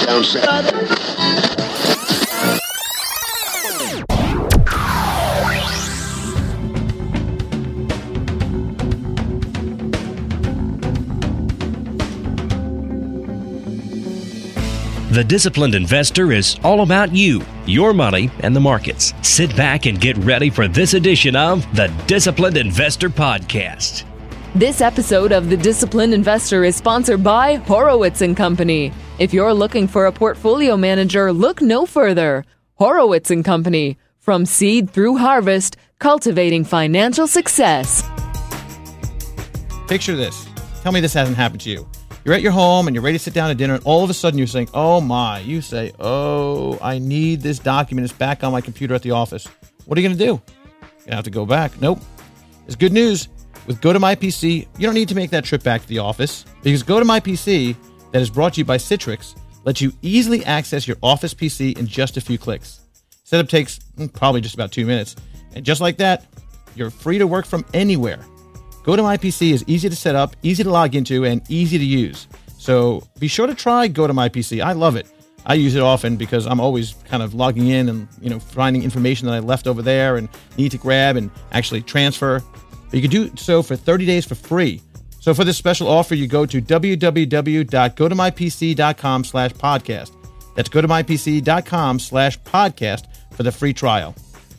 Down south. The Disciplined Investor is all about you, your money, and the markets. Sit back and get ready for this edition of the Disciplined Investor Podcast. This episode of The Disciplined Investor is sponsored by Horowitz & Company. If you're looking for a portfolio manager, look no further. Horowitz & Company. From seed through harvest, cultivating financial success. Picture this. Tell me this hasn't happened to you. You're at your home and you're ready to sit down to dinner, and all of a sudden you're saying, oh my, you say, oh, I need this document. It's back on my computer at the office. What are you going to do? You're going to have to go back. Nope. It's good news. With GoToMyPC, you don't need to make that trip back to the office, because GoToMyPC, that is brought to you by Citrix, lets you easily access your office PC in just a few clicks. Setup takes probably just about 2 minutes. And just like that, you're free to work from anywhere. GoToMyPC is easy to set up, easy to log into, and easy to use. So be sure to try GoToMyPC. I love it. I use it often because I'm always kind of logging in and finding information that I left over there and need to grab and actually transfer. But you can do so for 30 days for free. So for this special offer, you go to www.gotomypc.com/podcast. That's gotomypc.com/podcast for the free trial.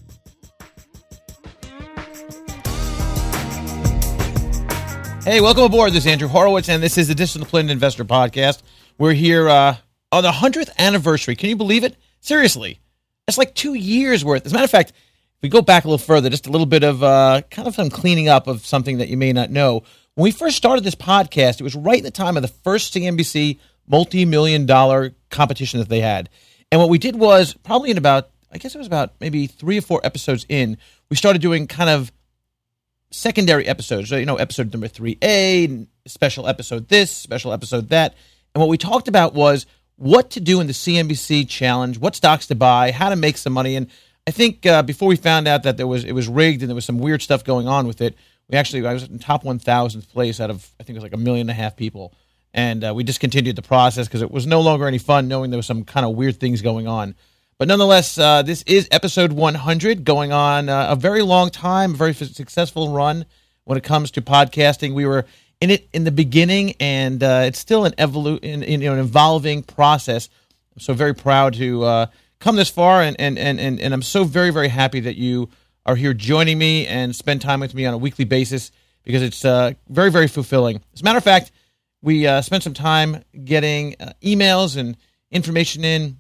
Hey, welcome aboard. This is Andrew Horowitz, and this is the Disciplined Investor Podcast. We're here on the 100th anniversary. Can you believe it? Seriously. It's like 2 years worth. As a matter of fact, if we go back a little further, just a little bit of kind of some cleaning up of something that you may not know. When we first started this podcast, it was right in the time of the first CNBC multi-million-dollar competition that they had. And what we did was, probably in about, I guess it was about maybe 3 or 4 episodes in, we started doing kind of secondary episodes. So, episode number 3A, special episode this, special episode that. And what we talked about was what to do in the CNBC challenge, what stocks to buy, how to make some money. And I think before we found out that it was rigged and there was some weird stuff going on with it, I was in top 1,000th place out of, I think it was like 1.5 million people. And we discontinued the process because it was no longer any fun knowing there was some kind of weird things going on. But nonetheless, this is episode 100, going on a very long time, a very successful run when it comes to podcasting. We were in it in the beginning, and it's still an evolving process. I'm so very proud to come this far, and I'm so very, very happy that you are here joining me and spend time with me on a weekly basis, because it's very, very fulfilling. As a matter of fact, we spent some time getting emails and information in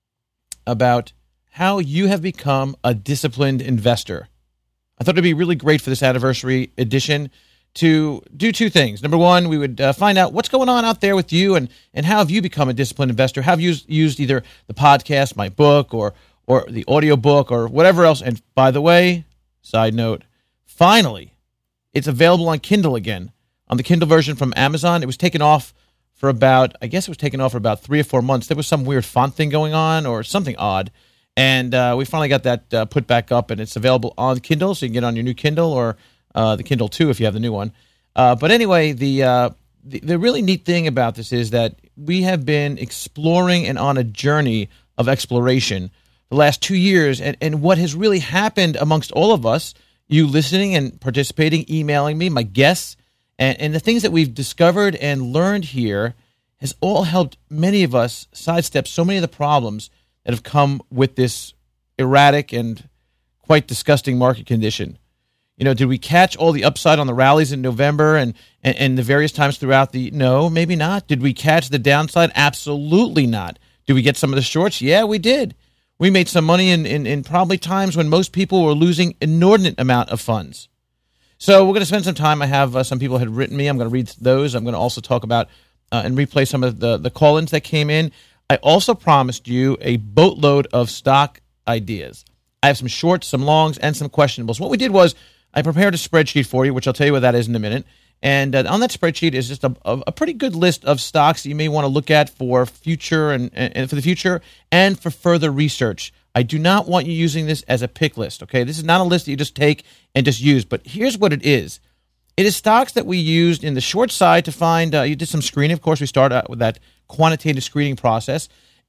about how you have become a disciplined investor. I thought it'd be really great for this anniversary edition to do 2 things. Number one, we would find out what's going on out there with you, and how have you become a disciplined investor? Have you used either the podcast, my book, or the audio book, or whatever else? And by the way, side note, finally, it's available on Kindle again. On the Kindle version from Amazon, it was taken off for about 3 or 4 months. There was some weird font thing going on or something odd. And we finally got that put back up, and it's available on Kindle, so you can get it on your new Kindle or the Kindle 2 if you have the new one. But anyway, the really neat thing about this is that we have been exploring and on a journey of exploration the last 2 years. And what has really happened amongst all of us, you listening and participating, emailing me, my guests, and the things that we've discovered and learned here has all helped many of us sidestep so many of the problems that have come with this erratic and quite disgusting market condition. Did we catch all the upside on the rallies in November and the various times throughout No, maybe not. Did we catch the downside? Absolutely not. Did we get some of the shorts? Yeah, we did. We made some money in probably times when most people were losing inordinate amount of funds. So we're going to spend some time. I have some people had written me. I'm going to read those. I'm going to also talk about and replay some of the call-ins that came in. I also promised you a boatload of stock ideas. I have some shorts, some longs, and some questionables. What we did was I prepared a spreadsheet for you, which I'll tell you what that is in a minute. And on that spreadsheet is just a pretty good list of stocks that you may want to look at for future and for the future and for further research. I do not want you using this as a pick list, okay? This is not a list that you just take and just use, but here's what it is. It is stocks that we used in the short side to find, you did some screening. Of course, we started out with that quantitative screening process.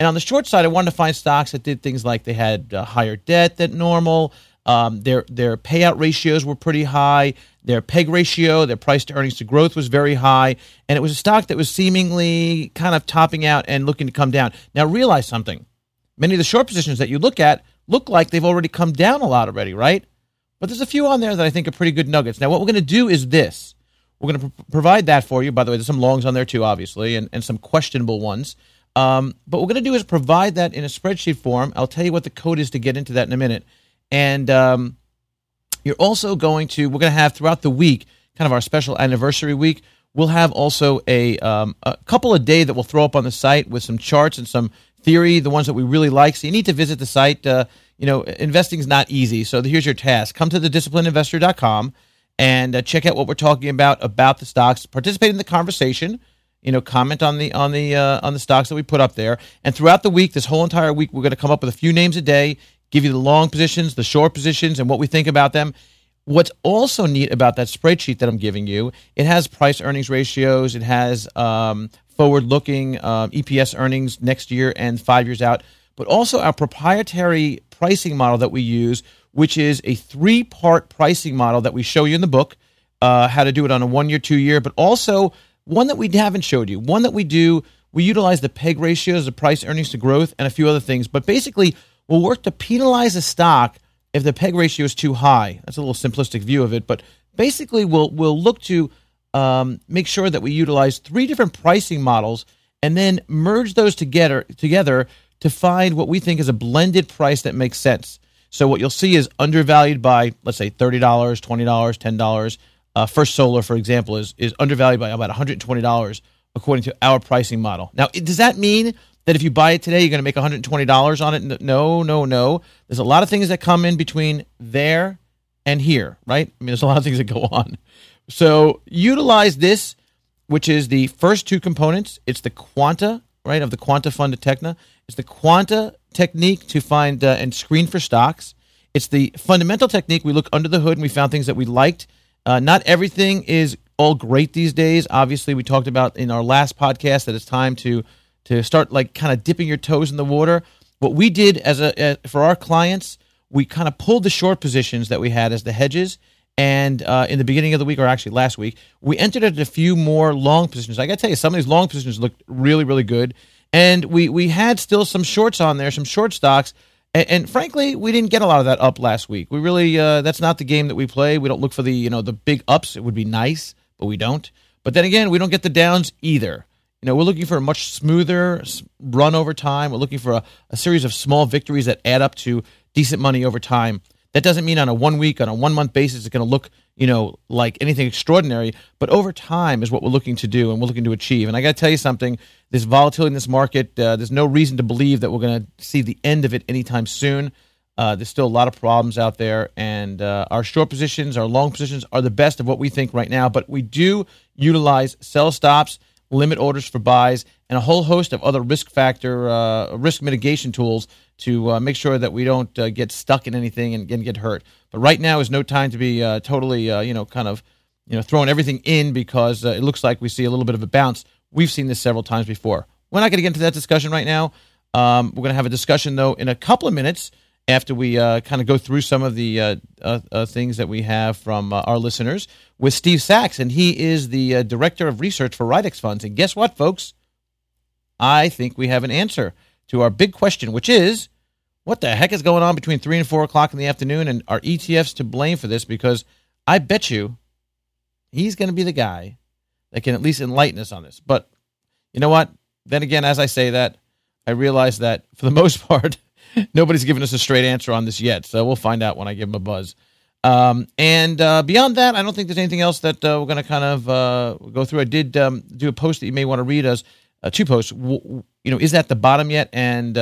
And on the short side, I wanted to find stocks that did things like they had higher debt than normal. Their payout ratios were pretty high. Their PEG ratio, their price to earnings to growth was very high. And it was a stock that was seemingly kind of topping out and looking to come down. Now, realize something. Many of the short positions that you look at look like they've already come down a lot already, right? But there's a few on there that I think are pretty good nuggets. Now, what we're going to do is this. We're going to provide that for you. By the way, there's some longs on there too, obviously, and some questionable ones. But what we're going to do is provide that in a spreadsheet form. I'll tell you what the code is to get into that in a minute. And you're also we're going to have throughout the week, kind of our special anniversary week, we'll have also a couple a day that we'll throw up on the site with some charts and some theory, the ones that we really like. So you need to visit the site. Investing is not easy. So here's your task. Come to thedisciplinedinvestor.com and check out what we're talking about the stocks. Participate in the conversation. Comment on the stocks that we put up there. And throughout the week, this whole entire week, we're going to come up with a few names a day, give you the long positions, the short positions, and what we think about them. What's also neat about that spreadsheet that I'm giving you, it has price-earnings ratios. It has forward-looking EPS earnings next year and 5 years out, but also our proprietary pricing model that we use, which is a 3-part pricing model that we show you in the book, how to do it on a 1 year, 2 year, but also one that we haven't showed you. One that we do, we utilize the PEG ratios, the price earnings to growth, and a few other things. But basically, we'll work to penalize a stock if the PEG ratio is too high. That's a little simplistic view of it. But basically, we'll look to make sure that we utilize 3 different pricing models and then merge those together to find what we think is a blended price that makes sense. So what you'll see is undervalued by, let's say, $30, $20, $10. First Solar, for example, is undervalued by about $120 according to our pricing model. Now, does that mean that if you buy it today, you're going to make $120 on it? No. There's a lot of things that come in between there and here, right? I mean, there's a lot of things that go on. So utilize this, which is the first 2 components. It's the Quanta, right, of the Quanta Fund at Tecna. It's the Quanta technique to find and screen for stocks. It's the fundamental technique. We look under the hood and we found things that we liked. Not everything is all great these days. Obviously, we talked about in our last podcast that it's time to start like kind of dipping your toes in the water. What we did for our clients, we kind of pulled the short positions that we had as the hedges, and in the beginning of the week, or actually last week, we entered a few more long positions. I got to tell you, some of these long positions looked really, really good, and we had still some shorts on there, some short stocks. And frankly, we didn't get a lot of that up last week. We really, that's not the game that we play. We don't look for the big ups. It would be nice, but we don't. But then again, we don't get the downs either. We're looking for a much smoother run over time. We're looking for a series of small victories that add up to decent money over time. That doesn't mean on a 1 week, on a 1 month basis, it's going to look, like anything extraordinary. But over time is what we're looking to do and we're looking to achieve. And I got to tell you something. This volatility in this market, there's no reason to believe that we're going to see the end of it anytime soon. There's still a lot of problems out there. And our short positions, our long positions are the best of what we think right now. But we do utilize sell stops, limit orders for buys, and a whole host of other risk mitigation tools to make sure that we don't get stuck in anything and get hurt. But right now is no time to be totally, throwing everything in because it looks like we see a little bit of a bounce. We've seen this several times before. We're not going to get into that discussion right now. We're going to have a discussion, though, in a couple of minutes after we kind of go through some of the things that we have from our listeners with Steve Sachs, and he is the Director of Research for Ridex Funds. And guess what, folks? I think we have an answer to our big question, which is, what the heck is going on between 3 and 4 o'clock in the afternoon, and are ETFs to blame for this? Because I bet you he's going to be the guy that can at least enlighten us on this. But you know what? Then again, as I say that, I realize that for the most part, nobody's given us a straight answer on this yet. So we'll find out when I give him a buzz. And beyond that, I don't think there's anything else that we're going to kind of go through. I did do a post that you may want to read as 2 posts. Is that the bottom yet? And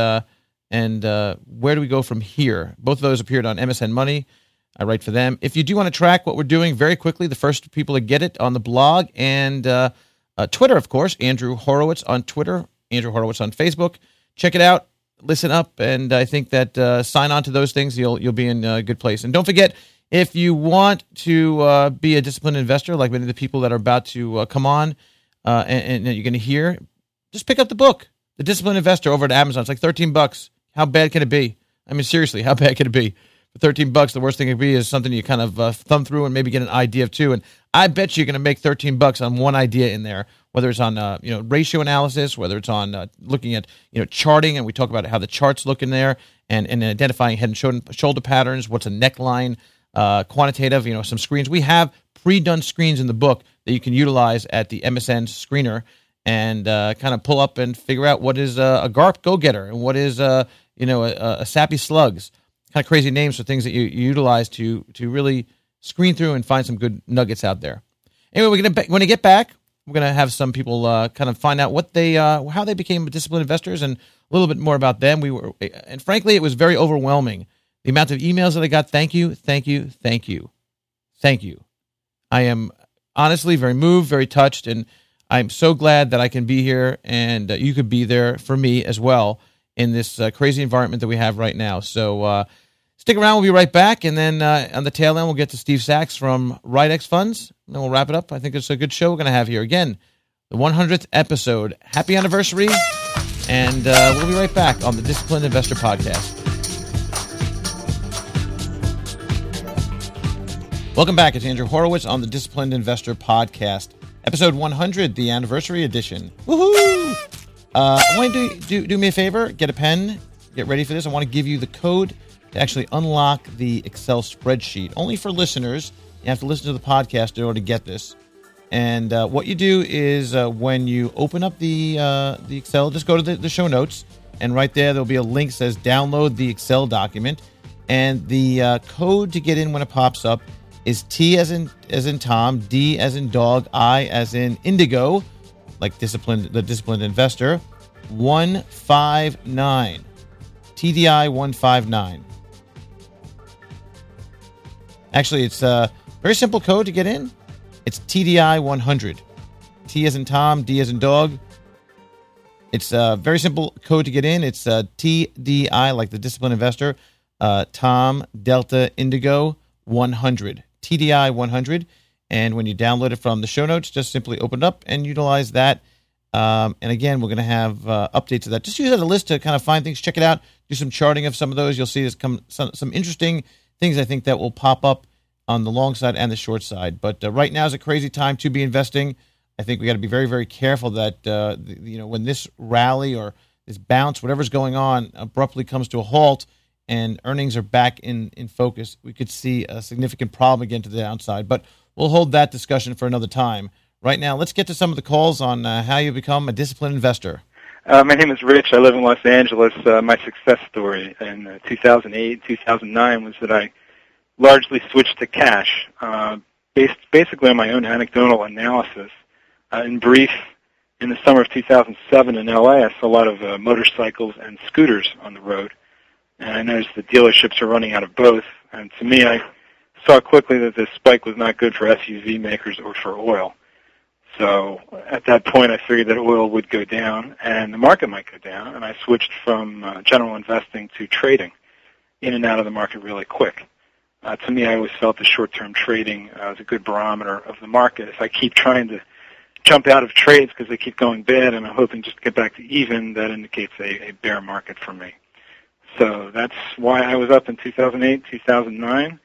where do we go from here? Both of those appeared on MSN Money. I write for them. If you do want to track what we're doing very quickly, the first people to get it on the blog and Twitter, of course, Andrew Horowitz on Twitter, Andrew Horowitz on Facebook. Check it out. Listen up, and I think that sign on to those things, you'll be in a good place. And don't forget, if you want to be a disciplined investor, like many of the people that are about to come on and you're going to hear, just pick up the book. The Disciplined Investor over at Amazon. It's like $13. How bad can it be? I mean, seriously, how bad can it be? For $13, the worst thing it could be is something you kind of thumb through and maybe get an idea of too. And I bet you're going to make $13 on one idea in there, whether it's on ratio analysis, whether it's on looking at charting, and we talk about how the charts look in there, and identifying head and shoulder patterns. What's a neckline? Quantitative, some screens. We have pre-done screens in the book that you can utilize at the MSN screener and kind of pull up and figure out what is a GARP go-getter and what is a Sappy Slugs. Kind of crazy names for things that you utilize to really screen through and find some good nuggets out there. Anyway, when we get back, we're gonna have some people kind of find out what they how they became disciplined investors and a little bit more about them. And frankly, it was very overwhelming. The amount of emails that I got. Thank you. I am honestly very moved, very touched, and I'm so glad that I can be here and you could be there for me as well in this crazy environment that we have right now. So stick around. We'll be right back. And then on the tail end, we'll get to Steve Sachs from RightX Funds. And then we'll wrap it up. I think it's a good show we're going to have here. Again, the 100th episode. Happy anniversary. And we'll be right back on the Disciplined Investor Podcast. Welcome back. It's Andrew Horowitz on the Disciplined Investor Podcast. Episode 100, the anniversary edition. Woohoo! I want you to do me a favor. Get a pen. Get ready for this. I want to give you the code to actually unlock the Excel spreadsheet. Only for listeners. You have to listen to the podcast in order to get this. And what you do is when you open up the Excel, just go to the show notes. And right there'll be a link that says download the Excel document. And the code to get in when it pops up is T as in Tom, D as in dog, I as in indigo, like the disciplined investor, 159. TDI 159. Actually, it's a very simple code to get in. It's TDI 100. T as in Tom, D as in dog. It's a very simple code to get in. It's TDI, like the disciplined investor, Tom, Delta, Indigo, 100. TDI 100. And when you download it from the show notes, just simply open it up and utilize that. And again, we're going to have updates of that. Just use it as a list to kind of find things, check it out, do some charting of some of those. You'll see there's some interesting things, I think, that will pop up on the long side and the short side. But right now is a crazy time to be investing. I think we got to be very, very careful that when this rally or this bounce, whatever's going on, abruptly comes to a halt and earnings are back in focus, we could see a significant problem again to the downside. But we'll hold that discussion for another time. Right now, let's get to some of the calls on how you become a disciplined investor. My name is Rich. I live in Los Angeles. My success story in 2008, 2009 was that I largely switched to cash, basically on my own anecdotal analysis. In brief, in the summer of 2007 in LA, I saw a lot of motorcycles and scooters on the road. And I noticed the dealerships are running out of both. And to me, I saw quickly that this spike was not good for SUV makers or for oil. So at that point, I figured that oil would go down and the market might go down. And I switched from general investing to trading in and out of the market really quick. To me, I always felt the short-term trading was a good barometer of the market. If I keep trying to jump out of trades because they keep going bad and I'm hoping just to get back to even, that indicates a bear market for me. So that's why I was up in 2008, 2009.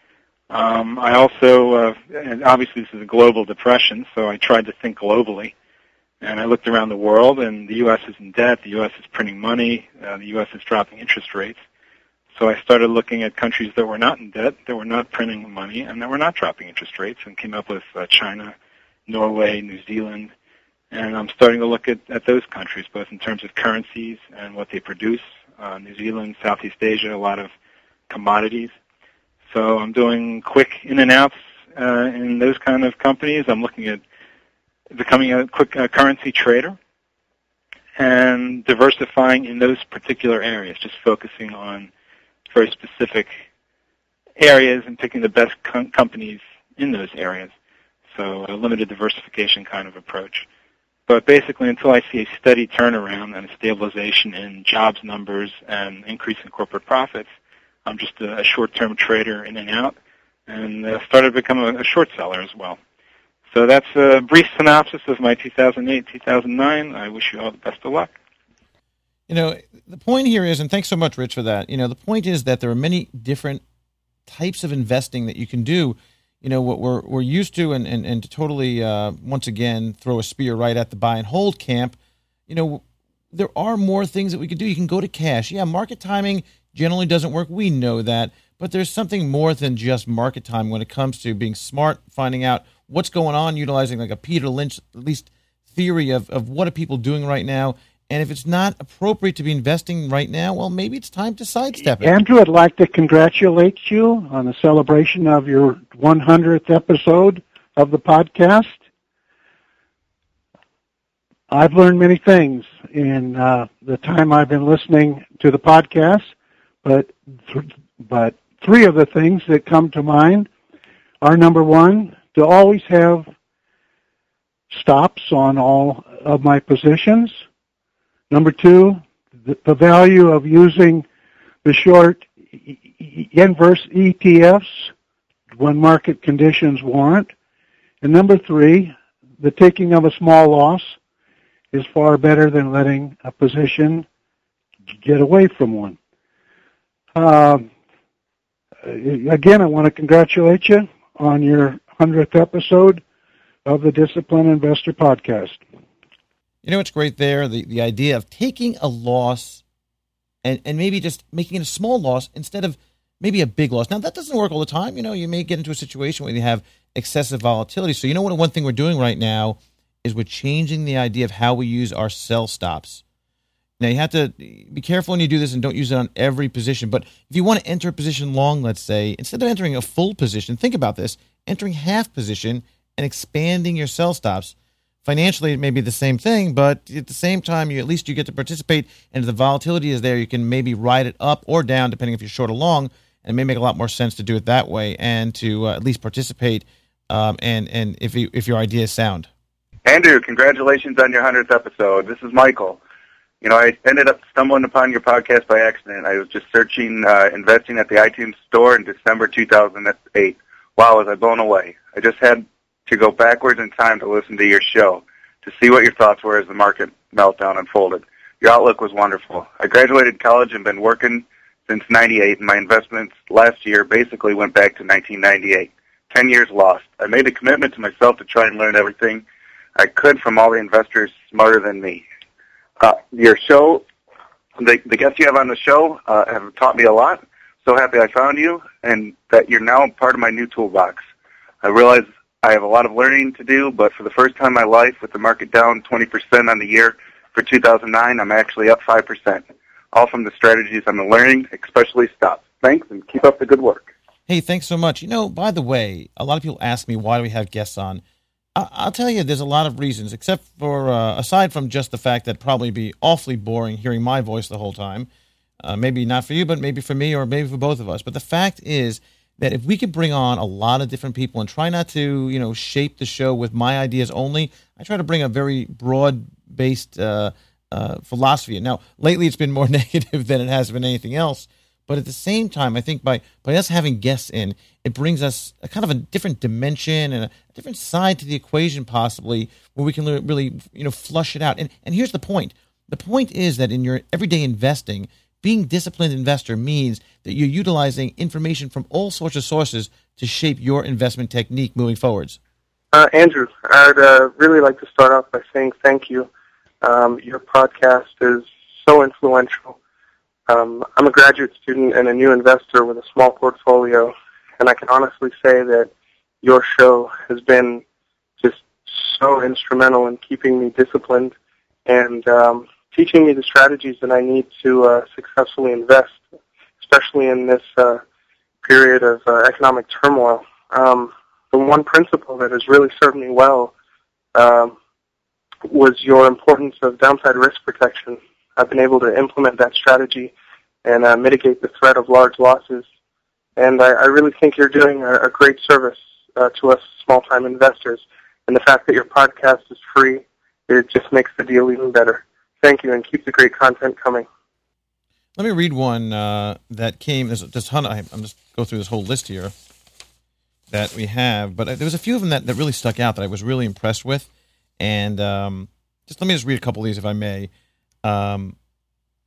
I also, and obviously this is a global depression, so I tried to think globally. And I looked around the world, and the U.S. is in debt, the U.S. is printing money, the U.S. is dropping interest rates. So I started looking at countries that were not in debt, that were not printing money, and that were not dropping interest rates, and came up with China, Norway, New Zealand. And I'm starting to look at those countries, both in terms of currencies and what they produce. New Zealand, Southeast Asia, a lot of commodities. So I'm doing quick in and outs in those kind of companies. I'm looking at becoming a quick currency trader and diversifying in those particular areas, just focusing on very specific areas and picking the best companies in those areas. So a limited diversification kind of approach. But basically, until I see a steady turnaround and a stabilization in jobs numbers and increase in corporate profits, I'm just a short-term trader in and out, and started to become a short seller as well. So that's a brief synopsis of my 2008, 2009. I wish you all the best of luck. The point here is, and thanks so much, Rich, for that. The point is that there are many different types of investing that you can do. What we're used to, and to totally, once again, throw a spear right at the buy and hold camp, there are more things that we can do. You can go to cash. Yeah, market timing generally doesn't work. We know that. But there's something more than just market time when it comes to being smart, finding out what's going on, utilizing like a Peter Lynch, at least, theory of what are people doing right now. And if it's not appropriate to be investing right now, well, maybe it's time to sidestep it. Andrew, I'd like to congratulate you on the celebration of your 100th episode of the podcast. I've learned many things in the time I've been listening to the podcast, but three of the things that come to mind are, number one, to always have stops on all of my positions. Number two, the value of using the short inverse ETFs when market conditions warrant. And number three, the taking of a small loss is far better than letting a position get away from one. Again, I want to congratulate you on your 100th episode of the Disciplined Investor Podcast. What's great there? The idea of taking a loss and maybe just making it a small loss instead of maybe a big loss. Now, that doesn't work all the time. You may get into a situation where you have excessive volatility. So one thing we're doing right now is we're changing the idea of how we use our sell stops. Now, you have to be careful when you do this and don't use it on every position. But if you want to enter a position long, let's say, instead of entering a full position, think about this, entering half position and expanding your sell stops. Financially, it may be the same thing, but at the same time, at least you get to participate, and if the volatility is there, you can maybe ride it up or down, depending if you're short or long, and it may make a lot more sense to do it that way and to at least participate, and if your idea is sound. Andrew, congratulations on your 100th episode. This is Michael. I ended up stumbling upon your podcast by accident. I was just searching investing at the iTunes store in December 2008. Wow, was I blown away. I just had to go backwards in time to listen to your show, to see what your thoughts were as the market meltdown unfolded. Your outlook was wonderful. I graduated college and been working since 98, and my investments last year basically went back to 1998. 10 years lost. I made a commitment to myself to try and learn everything I could from all the investors smarter than me. Your show, the guests you have on the show have taught me a lot. So happy I found you, and that you're now part of my new toolbox. I realize I have a lot of learning to do, but for the first time in my life, with the market down 20% on the year for 2009, I'm actually up 5%. All from the strategies I'm learning, especially stops. Thanks, and keep up the good work. Hey, thanks so much. By the way, a lot of people ask me, why do we have guests on? I'll tell you, there's a lot of reasons, except for, aside from just the fact that it'd probably be awfully boring hearing my voice the whole time. Maybe not for you, but maybe for me or maybe for both of us. But the fact is that if we could bring on a lot of different people and try not to, shape the show with my ideas only, I try to bring a very broad-based philosophy. Now, lately it's been more negative than it has been anything else. But at the same time, I think by us having guests in, it brings us a kind of a different dimension and a different side to the equation, possibly, where we can really, flush it out. And here's the point. The point is that in your everyday investing, being disciplined investor means that you're utilizing information from all sorts of sources to shape your investment technique moving forwards. Andrew, I'd really like to start off by saying thank you. Your podcast is so influential. I'm a graduate student and a new investor with a small portfolio, and I can honestly say that your show has been just so instrumental in keeping me disciplined and teaching me the strategies that I need to successfully invest, especially in this period of economic turmoil. The one principle that has really served me well was your importance of downside risk protection. I've been able to implement that strategy and mitigate the threat of large losses. And I really think you're doing a great service to us small-time investors. And the fact that your podcast is free, it just makes the deal even better. Thank you, and keep the great content coming. Let me read one that came. There's a ton. I'm just go through this whole list here that we have, but there was a few of them that really stuck out that I was really impressed with. And let me just read a couple of these, if I may.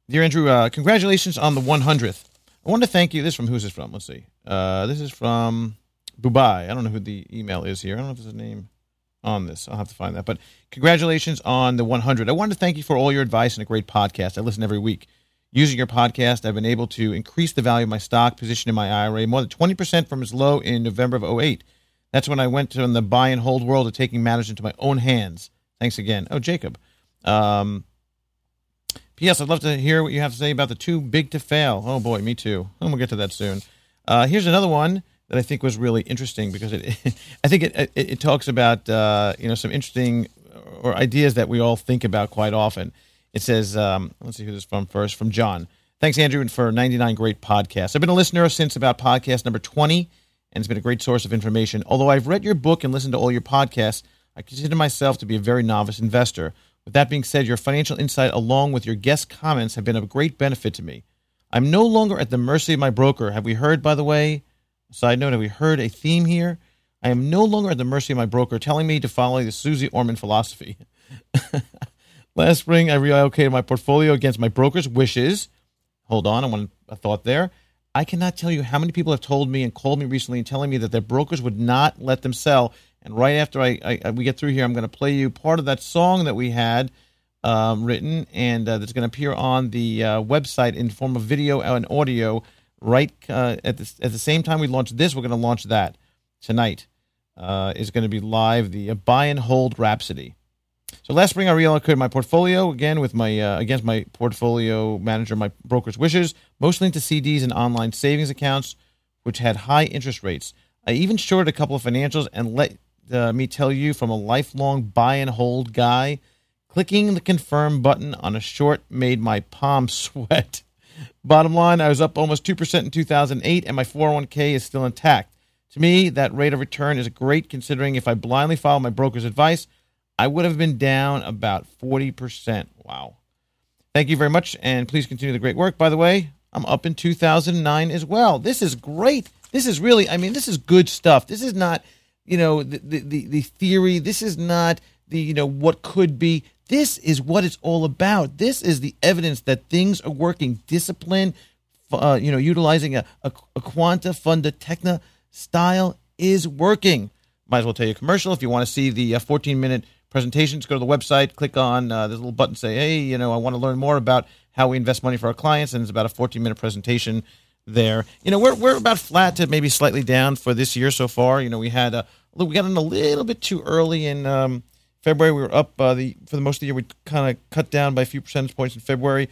Dear Andrew, congratulations on the 100th. I want to thank you. Who's this from? Let's see. This is from Bubai. I don't know who the email is here. I don't know if there's a name on this. I'll have to find that. But congratulations on the 100. I wanted to thank you for all your advice and a great podcast. I listen every week. Using your podcast, I've been able to increase the value of my stock position in my IRA more than 20% from its low in November of 2008. That's when I went from the buy and hold world to taking matters into my own hands. Thanks again. Oh, Jacob. P.S. I'd love to hear what you have to say about the too big to fail. Oh, boy, me too. We'll get to that soon. Here's another one that I think was really interesting because I think it talks about some interesting or ideas that we all think about quite often. It says, let's see who this is from first, from John. Thanks, Andrew, and for 99 great podcasts. I've been a listener since about podcast number 20, and it's been a great source of information. Although I've read your book and listened to all your podcasts, I consider myself to be a very novice investor. With that being said, your financial insight along with your guest comments have been of great benefit to me. I'm no longer at the mercy of my broker. Have we heard, by the way, side note, have we heard a theme here? I am no longer at the mercy of my broker telling me to follow the Susie Orman philosophy. Last spring, I reallocated my portfolio against my broker's wishes. Hold on, I want a thought there. I cannot tell you how many people have told me and called me recently and telling me that their brokers would not let them sell. And right after we get through here, I'm going to play you part of that song that we had written, and that's going to appear on the website in form of video and audio. Right at the same time we launch this, we're going to launch that tonight. Is going to be live, the Buy and Hold Rhapsody. So last spring, I reallocated my portfolio again with my against my portfolio manager, my broker's wishes, mostly into CDs and online savings accounts, which had high interest rates. I even shorted a couple of financials, and let me tell you, from a lifelong buy and hold guy, clicking the confirm button on a short made my palms sweat. Bottom line, I was up almost 2% in 2008, and my 401k is still intact. To me, that rate of return is great, considering if I blindly followed my broker's advice, I would have been down about 40%. Wow. Thank you very much, and please continue the great work. By the way, I'm up in 2009 as well. This is great. This is really, this is good stuff. This is not, the theory. This is not the, what could be. This is what it's all about. This is the evidence that things are working. Discipline, utilizing a Quanta Funda Techna style is working. Might as well tell you a commercial. If you want to see the 14-minute presentations, go to the website, click on there's a little button, say, hey, I want to learn more about how we invest money for our clients, and it's about a 14-minute presentation there. We're about flat to maybe slightly down for this year so far. We got in a little bit too early in February. We were up for the most of the year. We kind of cut down by a few percentage points in February,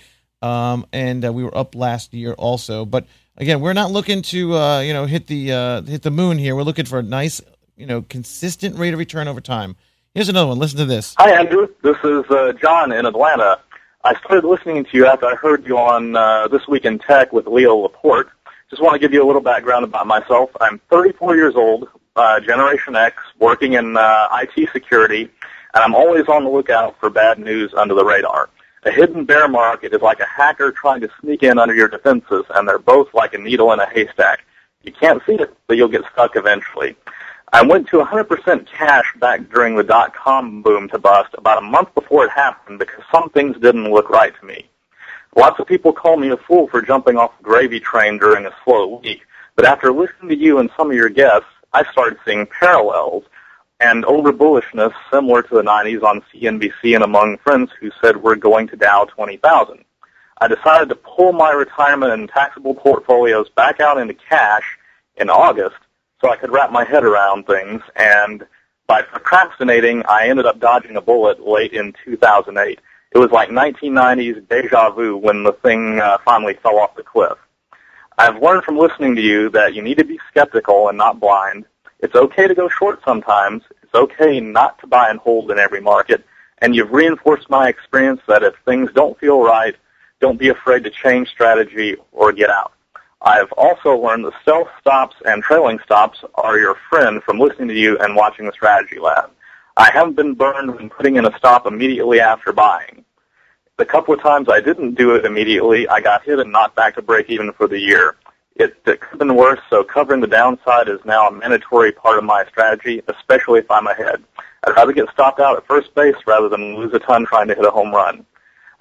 and we were up last year also. But again, we're not looking to hit the moon here. We're looking for a nice consistent rate of return over time. Here's another one. Listen to this. Hi, Andrew. This is John in Atlanta. I started listening to you after I heard you on This Week in Tech with Leo Laporte. Just want to give you a little background about myself. I'm 34 years old, Generation X, working in IT security, and I'm always on the lookout for bad news under the radar. A hidden bear market is like a hacker trying to sneak in under your defenses, and they're both like a needle in a haystack. You can't see it, but you'll get stuck eventually. I went to 100% cash back during the dot-com boom to bust about a month before it happened because some things didn't look right to me. Lots of people call me a fool for jumping off the gravy train during a slow week, but after listening to you and some of your guests, I started seeing parallels and over-bullishness similar to the 90s on CNBC and among friends who said we're going to Dow 20,000. I decided to pull my retirement and taxable portfolios back out into cash in August so I could wrap my head around things, and by procrastinating, I ended up dodging a bullet late in 2008. It was like 1990s deja vu when the thing finally fell off the cliff. I've learned from listening to you that you need to be skeptical and not blind. It's okay to go short sometimes. It's okay not to buy and hold in every market, and you've reinforced my experience that if things don't feel right, don't be afraid to change strategy or get out. I've also learned that stealth stops and trailing stops are your friend from listening to you and watching the Strategy Lab. I haven't been burned when putting in a stop immediately after buying. The couple of times I didn't do it immediately, I got hit and knocked back to break even for the year. It could have been worse, so covering the downside is now a mandatory part of my strategy, especially if I'm ahead. I'd rather get stopped out at first base rather than lose a ton trying to hit a home run.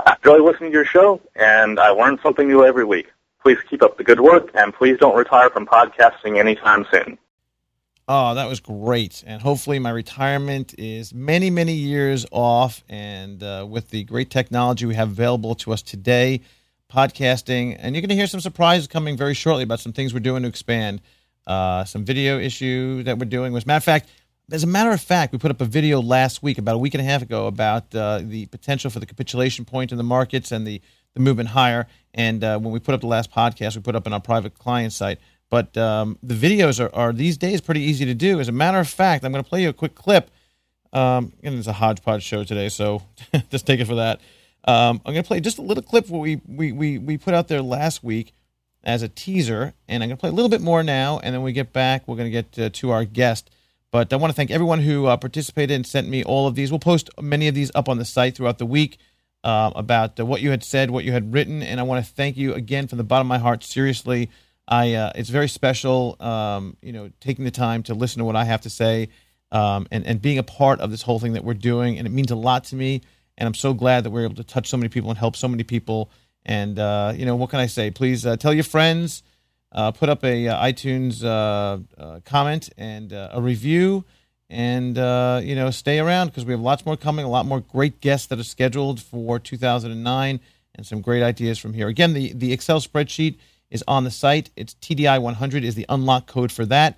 I enjoy listening to your show, and I learn something new every week. Please keep up the good work, and please don't retire from podcasting anytime soon. Oh, that was great. And hopefully my retirement is many, many years off. And with the great technology we have available to us today, podcasting, and you're going to hear some surprises coming very shortly about some things we're doing to expand. Some video issue that we're doing. As a matter of fact, we put up a video last week, about a week and a half ago, about the potential for the capitulation point in the markets and the movement higher. And when we put up the last podcast, we put up on our private client site. But the videos are these days pretty easy to do. As a matter of fact, I'm going to play you a quick clip. And it's a hodgepodge show today, so just take it for that. I'm going to play just a little clip what we put out there last week as a teaser, and I'm going to play a little bit more now, and then when we get back, we're going to get to our guest. But I want to thank everyone who participated and sent me all of these. We'll post many of these up on the site throughout the week about what you had said, what you had written, and I want to thank you again from the bottom of my heart. Seriously, it's very special, taking the time to listen to what I have to say and being a part of this whole thing that we're doing, and it means a lot to me. And I'm so glad that we're able to touch so many people and help so many people. And, what can I say? Please tell your friends, put up a iTunes comment and a review, and, stay around because we have lots more coming, a lot more great guests that are scheduled for 2009 and some great ideas from here. Again, the Excel spreadsheet is on the site. It's TDI 100 is the unlock code for that.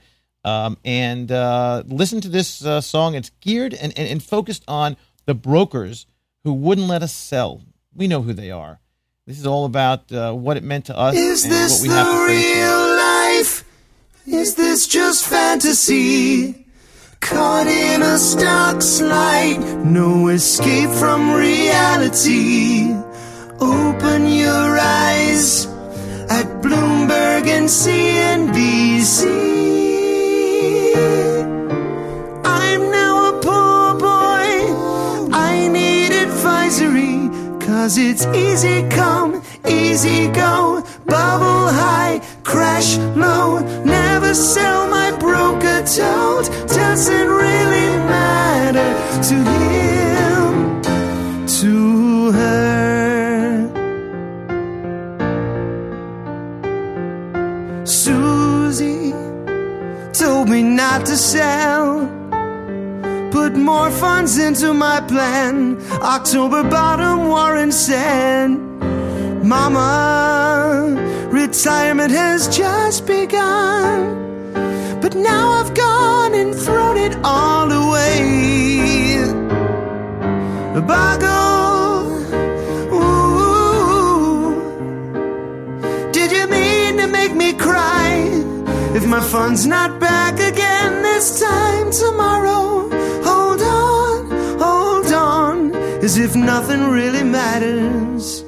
And listen to this song. It's geared and focused on the brokers who wouldn't let us sell. We know who they are. This is all about what it meant to us and what we have to say. Is this the real life? Is this just fantasy? Caught in a stock slide, no escape from reality. Open your eyes at Bloomberg and CNBC. I'm now a poor boy. I need advisory. 'Cause it's easy come, easy go, bubble high, crash low, never sell, my broker told, doesn't really matter to him, to her. Susie told me not to sell, put more funds into my plan. October bottom, Warren said, Mama, retirement has just begun. But now I've gone and thrown it all away. Boggle, ooh, did you mean to make me cry? If my fund's not back again this time tomorrow, hold on, as if nothing really matters.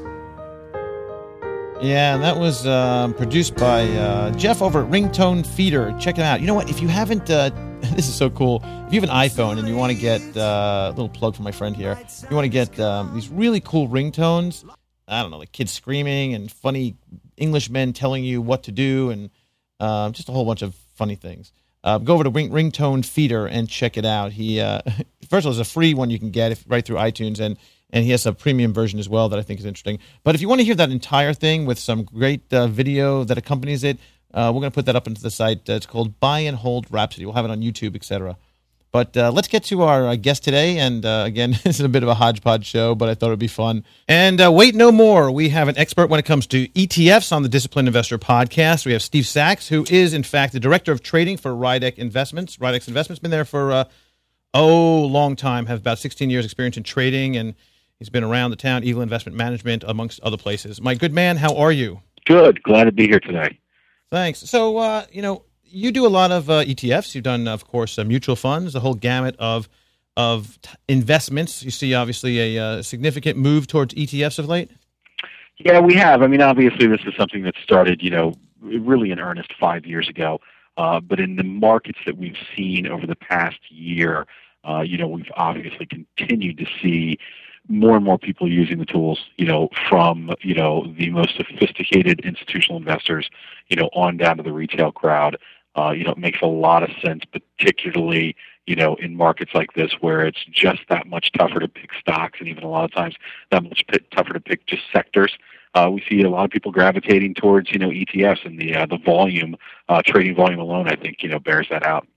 Yeah, that was produced by Jeff over at Ringtone Feeder. Check it out. You know what? If you haven't, this is so cool. If you have an iPhone and you want to get, a little plug for my friend here, you want to get these really cool ringtones, I don't know, like kids screaming and funny English men telling you what to do and just a whole bunch of funny things. Go over to Ringtone Feeder and check it out. He first of all, there's a free one you can get right through iTunes, and he has a premium version as well that I think is interesting. But if you want to hear that entire thing with some great video that accompanies it, we're going to put that up into the site. It's called Buy and Hold Rhapsody. We'll have it on YouTube, etc. But let's get to our guest today. And again, this is a bit of a hodgepodge show, but I thought it would be fun. And wait no more. We have an expert when it comes to ETFs on the Disciplined Investor podcast. We have Steve Sachs, who is, in fact, the director of trading for Rydeck Investments. Rydeck Investments been there for a long time, have about 16 years experience in trading, and he's been around the town, Eagle Investment Management, amongst other places. My good man, how are you? Good. Glad to be here today. Thanks. So, you do a lot of ETFs. You've done, of course, mutual funds, the whole gamut of investments. You see, obviously, a significant move towards ETFs of late? Yeah, we have. I mean, obviously, this is something that started, really in earnest 5 years ago. But in the markets that we've seen over the past year, we've obviously continued to see more and more people using the tools, from, the most sophisticated institutional investors, on down to the retail crowd. It makes a lot of sense, particularly, in markets like this where it's just that much tougher to pick stocks, and even a lot of times that much tougher to pick just sectors. We see a lot of people gravitating towards, ETFs, and the volume, trading volume alone, I think, bears that out.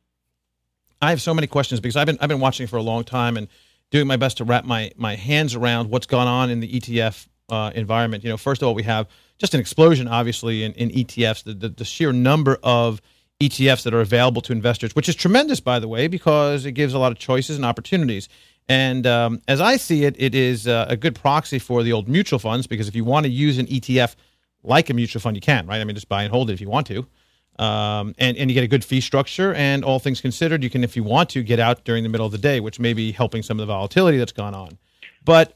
I have so many questions because I've been watching for a long time and doing my best to wrap my hands around what's gone on in the ETF environment. First of all, we have just an explosion, obviously, in ETFs, the sheer number of ETFs that are available to investors, which is tremendous, by the way, because it gives a lot of choices and opportunities. And as I see it, it is a good proxy for the old mutual funds, because if you want to use an ETF like a mutual fund, you can, right? I mean, just buy and hold it if you want to. And you get a good fee structure, and all things considered, you can, if you want to, get out during the middle of the day, which may be helping some of the volatility that's gone on. But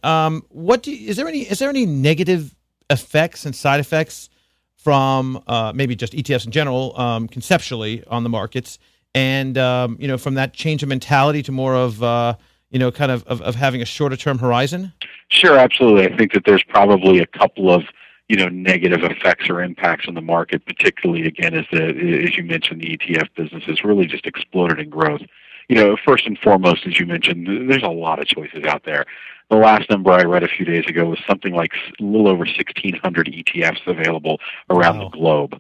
is there any negative effects and side effects from maybe just ETFs in general, conceptually on the markets, and from that change of mentality to more of kind of having a shorter term horizon? Sure, absolutely. I think that there's probably a couple of negative effects or impacts on the market, particularly, again, as you mentioned, the ETF business has really just exploded in growth. First and foremost, as you mentioned, there's a lot of choices out there. The last number I read a few days ago was something like a little over 1,600 ETFs available around the globe.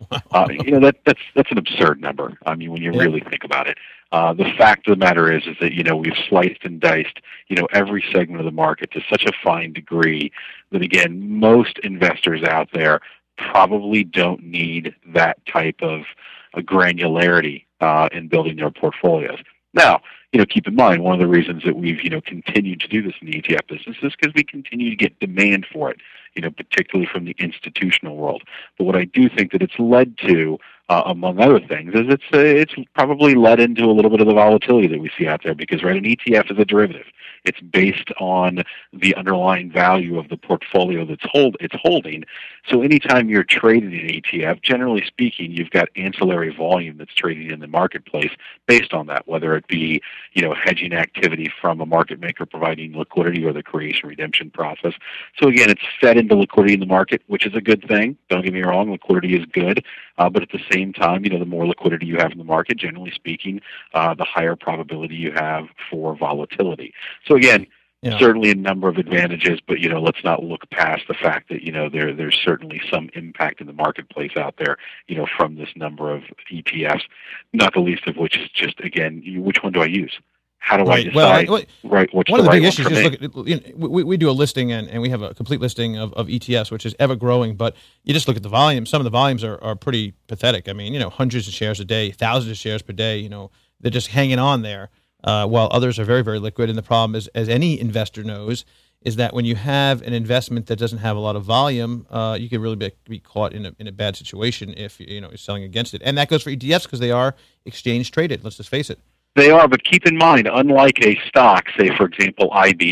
That's an absurd number. I mean, when you really think about it. The fact of the matter is that, we've sliced and diced, every segment of the market to such a fine degree that, again, most investors out there probably don't need that type of granularity in building their portfolios. Now, keep in mind, one of the reasons that we've, continued to do this in the ETF business is because we continue to get demand for it, particularly from the institutional world. But what I do think that it's led to, among other things, is it's probably led into a little bit of the volatility that we see out there, because, right, an ETF is a derivative. It's based on the underlying value of the portfolio it's holding. So anytime you're trading an ETF, generally speaking, you've got ancillary volume that's trading in the marketplace based on that, whether it be, hedging activity from a market maker providing liquidity or the creation redemption process. So again, it's fed into liquidity in the market, which is a good thing. Don't get me wrong, liquidity is good. But at the same time, the more liquidity you have in the market, generally speaking, the higher probability you have for volatility. So again, certainly a number of advantages, but let's not look past the fact that there's certainly some impact in the marketplace out there, from this number of ETFs. Not the least of which is just, again, which one do I use? How do I decide? What's one of the right big issues is we do a listing, and we have a complete listing of ETFs, which is ever growing. But you just look at the volume. Some of the volumes are pretty pathetic. I mean, hundreds of shares a day, thousands of shares per day. They're just hanging on there. While others are very, very liquid. And the problem is, as any investor knows, is that when you have an investment that doesn't have a lot of volume, you can really be caught in a bad situation if you're selling against it. And that goes for ETFs because they are exchange traded. Let's just face it. They are, but keep in mind, unlike a stock, say, for example,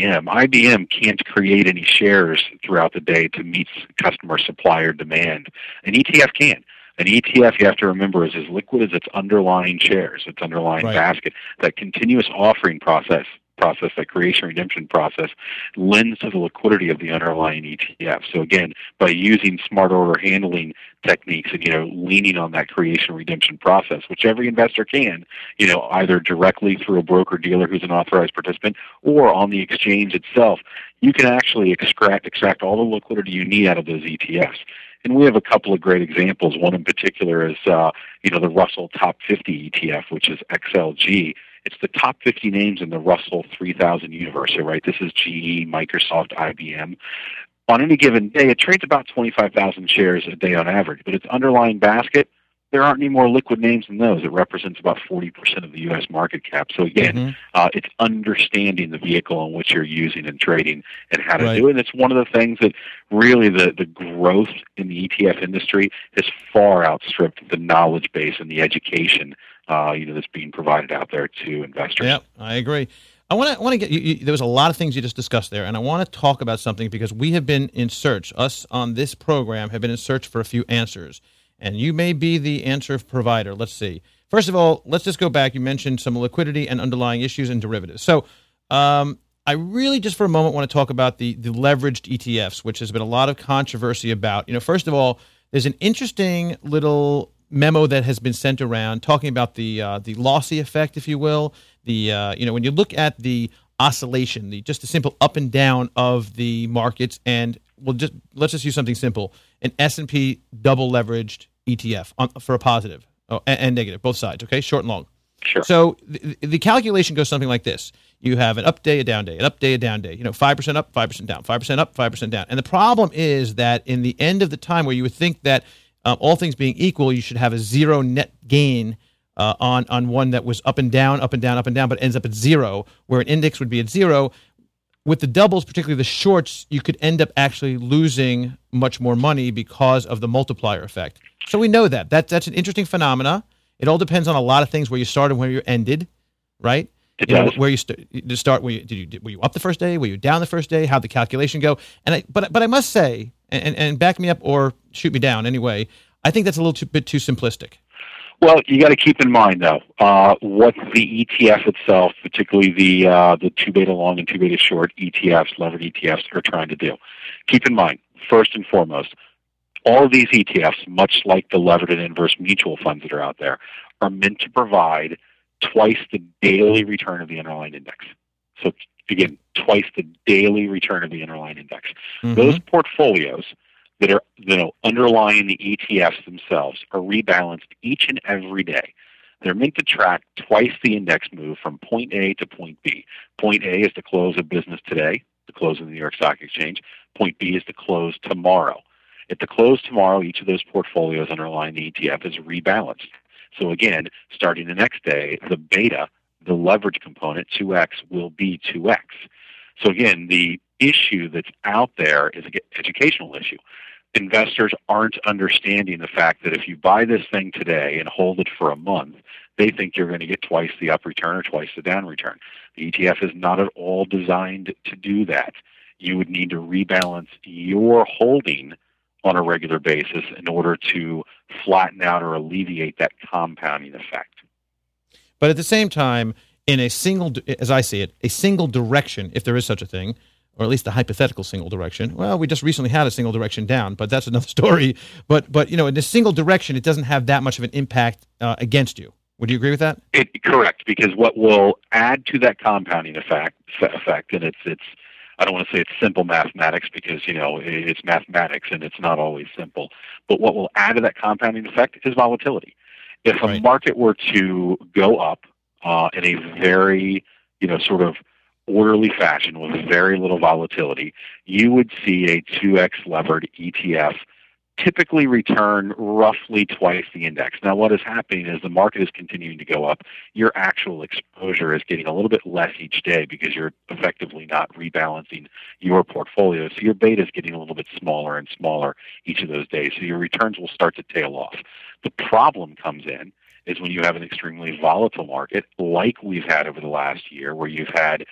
IBM can't create any shares throughout the day to meet customer supplier demand. An ETF can. An ETF, you have to remember, is as liquid as its underlying shares, its underlying basket. That continuous offering process, that creation redemption process, lends to the liquidity of the underlying ETF. So again, by using smart order handling techniques and leaning on that creation redemption process, which every investor can, either directly through a broker dealer who's an authorized participant or on the exchange itself, you can actually extract all the liquidity you need out of those ETFs. And we have a couple of great examples. One in particular is, the Russell Top 50 ETF, which is XLG. It's the top 50 names in the Russell 3000 universe. So, right, this is GE, Microsoft, IBM. On any given day, it trades about 25,000 shares a day on average. But its underlying basket, there aren't any more liquid names than those. It represents about 40% of the U.S. market cap. So again, it's understanding the vehicle in which you're using and trading and how to do it. And it's one of the things that really the growth in the ETF industry has far outstripped the knowledge base and the education that's being provided out there to investors. Yep, I agree. I want to get you. There was a lot of things you just discussed there, and I want to talk about something because we have been in search. Us on this program have been in search for a few answers. And you may be the answer provider. Let's see. First of all, let's just go back. You mentioned some liquidity and underlying issues and derivatives. So I really just for a moment want to talk about the leveraged ETFs, which has been a lot of controversy about. First of all, there's an interesting little memo that has been sent around talking about the lossy effect, if you will, when you look at the oscillation, just the simple up and down of the markets, and let's just use something simple: an S&P double leveraged ETF for a positive and negative, both sides. Okay, short and long. Sure. So the calculation goes something like this: you have an up day, a down day, an up day, a down day. 5% up, 5% down, 5% up, 5% down. And the problem is that in the end of the time, where you would think that all things being equal, you should have a zero net gain on one that was up and down, up and down, up and down, but ends up at zero, where an index would be at zero. With the doubles, particularly the shorts, you could end up actually losing much more money because of the multiplier effect. So we know that. That's an interesting phenomena. It all depends on a lot of things, where you started, where you ended, right? It does. Where you start. Were you up the first day? Were you down the first day? How'd the calculation go? But I must say, and back me up or shoot me down anyway, I think that's a little bit too simplistic. Well, you got to keep in mind, though, what the ETF itself, particularly the 2 beta long and 2 beta short ETFs, levered ETFs, are trying to do. Keep in mind, first and foremost, all of these ETFs, much like the levered and inverse mutual funds that are out there, are meant to provide twice the daily return of the underlying index. So, again, twice the daily return of the underlying index. Mm-hmm. Those portfolios that are underlying the ETFs themselves are rebalanced each and every day. They're meant to track twice the index move from point A to point B. Point A is the close of business today, the close of the New York Stock Exchange. Point B is the close tomorrow. At the close tomorrow, each of those portfolios underlying the ETF is rebalanced. So again, starting the next day, the beta, the leverage component, 2x, will be 2x. So again, the issue that's out there is an educational issue. Investors aren't understanding the fact that if you buy this thing today and hold it for a month, they think you're going to get twice the up return or twice the down return. The ETF is not at all designed to do that. You would need to rebalance your holding on a regular basis in order to flatten out or alleviate that compounding effect. But at the same time, in a single, as I see it, a single direction, if there is such a thing, or at least a hypothetical single direction. Well, we just recently had a single direction down, but that's another story. But in a single direction, it doesn't have that much of an impact against you. Would you agree with that? Correct, because what will add to that compounding effect, and it's I don't want to say it's simple mathematics because it's mathematics and it's not always simple. But what will add to that compounding effect is volatility. If a market were to go up in a very sort of orderly fashion with very little volatility, you would see a 2x levered ETF typically return roughly twice the index. Now, what is happening is the market is continuing to go up. Your actual exposure is getting a little bit less each day because you're effectively not rebalancing your portfolio. So your beta is getting a little bit smaller and smaller each of those days. So your returns will start to tail off. The problem comes in is when you have an extremely volatile market like we've had over the last year, where you've had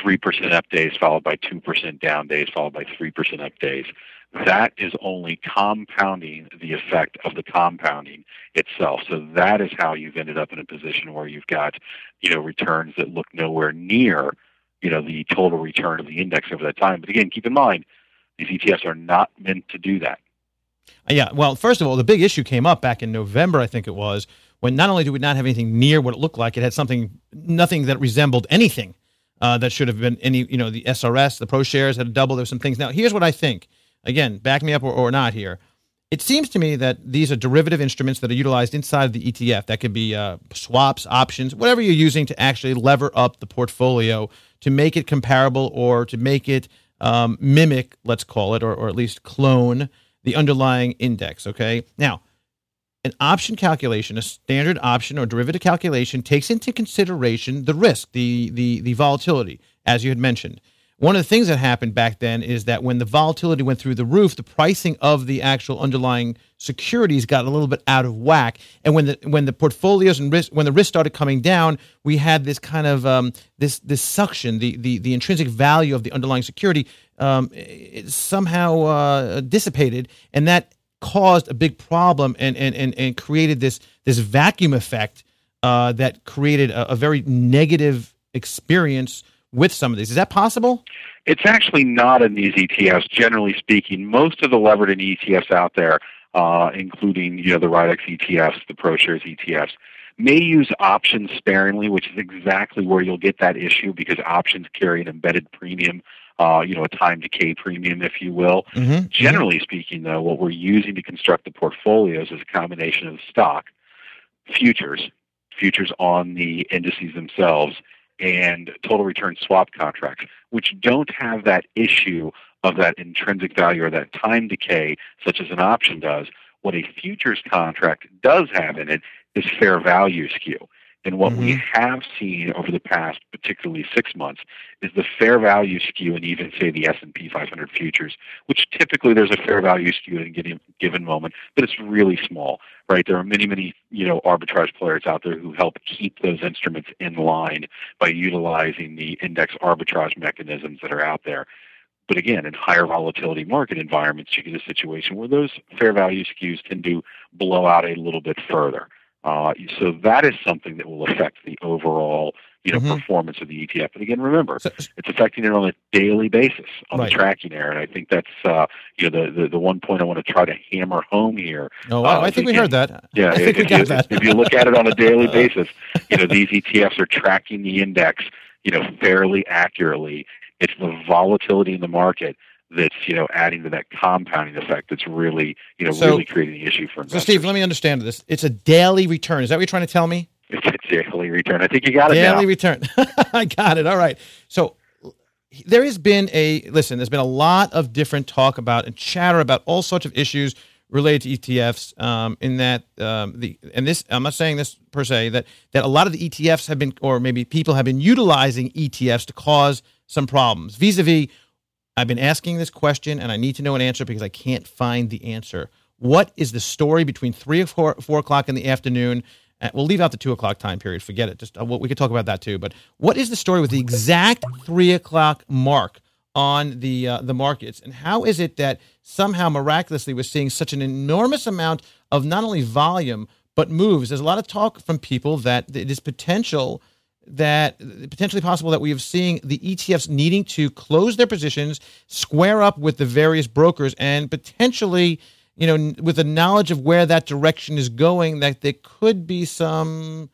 3% up days followed by 2% down days followed by 3% up days. That is only compounding the effect of the compounding itself. So that is how you've ended up in a position where you've got, returns that look nowhere near, the total return of the index over that time. But again, keep in mind, these ETFs are not meant to do that. Yeah, well, first of all, the big issue came up back in November, I think it was, when not only did we not have anything near what it looked like, it had nothing that resembled anything that should have been any, the SRS, the Pro Shares had a double. There were some things. Now, here's what I think. Again, back me up or not here. It seems to me that these are derivative instruments that are utilized inside the ETF. That could be swaps, options, whatever you're using to actually lever up the portfolio to make it comparable or to make it mimic, let's call it, or at least clone the underlying index, okay? Now, an option calculation, a standard option or derivative calculation, takes into consideration the risk, the volatility, as you had mentioned. One of the things that happened back then is that when the volatility went through the roof, the pricing of the actual underlying securities got a little bit out of whack. And when the portfolios and risk, when the risk started coming down, we had this kind of this suction, the intrinsic value of the underlying security it somehow dissipated, and that caused a big problem and created this vacuum effect that created a very negative experience with some of these. Is that possible? It's actually not in these ETFs, generally speaking. Most of the levered ETFs out there, including the RIDEX ETFs, the ProShares ETFs, may use options sparingly, which is exactly where you'll get that issue because options carry an embedded premium, a time decay premium, if you will. Mm-hmm. Generally speaking, though, what we're using to construct the portfolios is a combination of stock, futures on the indices themselves, and total return swap contracts, which don't have that issue of that intrinsic value or that time decay, such as an option does. What a futures contract does have in it is fair value skew. And what we have seen over the past, particularly 6 months, is the fair value skew in even, say, the S&P 500 futures, which typically there's a fair value skew in a given moment, but it's really small, right? There are many, arbitrage players out there who help keep those instruments in line by utilizing the index arbitrage mechanisms that are out there. But again, in higher volatility market environments, you get a situation where those fair value skews tend to blow out a little bit further. So that is something that will affect the overall, performance of the ETF. And again, remember, it's affecting it on a daily basis on the tracking error. And I think that's, the one point I want to try to hammer home here. Oh, wow. I think we heard that. Yeah, I think we got that. If you look at it on a daily basis, these ETFs are tracking the index, fairly accurately. It's the volatility in the market that's, adding to that compounding effect that's really, really creating the issue for investors. So, Steve, let me understand this. It's a daily return. Is that what you're trying to tell me? It's a daily return. I think you got it now. Daily return. I got it. All right. So there's been a lot of different talk about and chatter about all sorts of issues related to ETFs. I'm not saying this per se, that a lot of the ETFs have been, or maybe people have been utilizing ETFs to cause some problems. Vis-a-vis, I've been asking this question, and I need to know an answer because I can't find the answer. What is the story between 3 or 4 o'clock in the afternoon? We'll leave out the 2 o'clock time period. Forget it. Just we could talk about that too. But what is the story with the exact 3 o'clock mark on the markets, and how is it that somehow miraculously we're seeing such an enormous amount of not only volume but moves? There's a lot of talk from people that it is potentially possible that we are seeing the ETFs needing to close their positions, square up with the various brokers, and potentially, with the knowledge of where that direction is going, that there could be some,